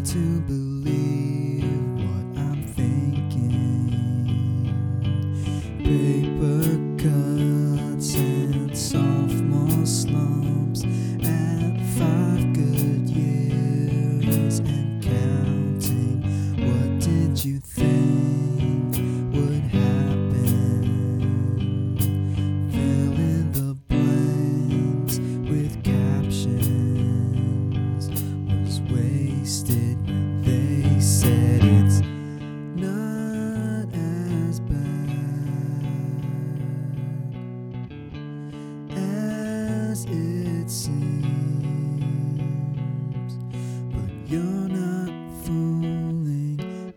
to believe what I'm thinking. Paper cuts and sophomore slumps at 5 good years and counting. What did you think would happen? Fill in the blanks with captions. Was wasted when they said it's not as bad as it seems, but you're not fooling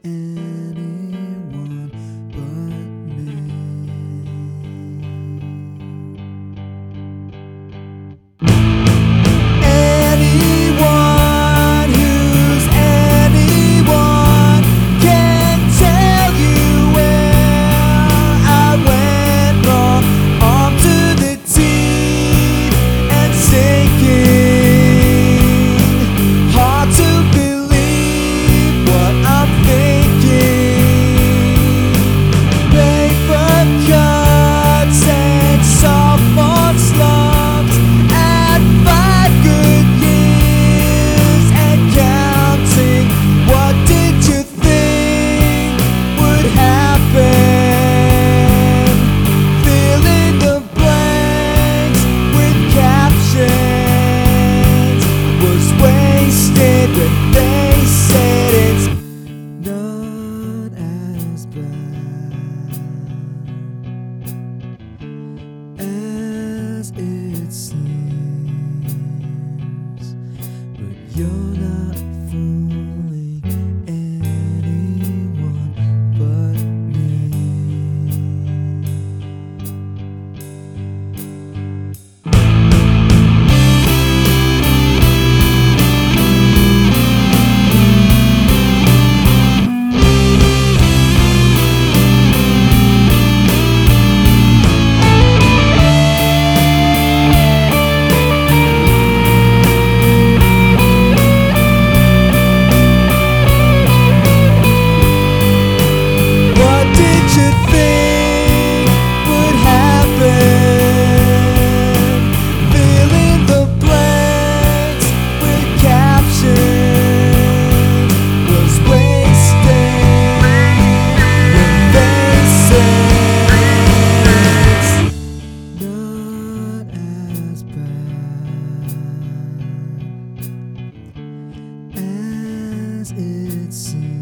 anyone but me. Anyone who's anyone can tell you where I went wrong, armed to the teeth and sinking. Hard to believe what I'm thinking. Paper cuts and sophomore slumps at 5 good years and counting. What did you think would happen? Fill in the blanks with captions. Was wasted when they said it's not as bad as it seems, but you're not fooling anyone but me. What did you think would happen? Fill in the blanks with captions. Was wasted when they said it's not as bad as it seems.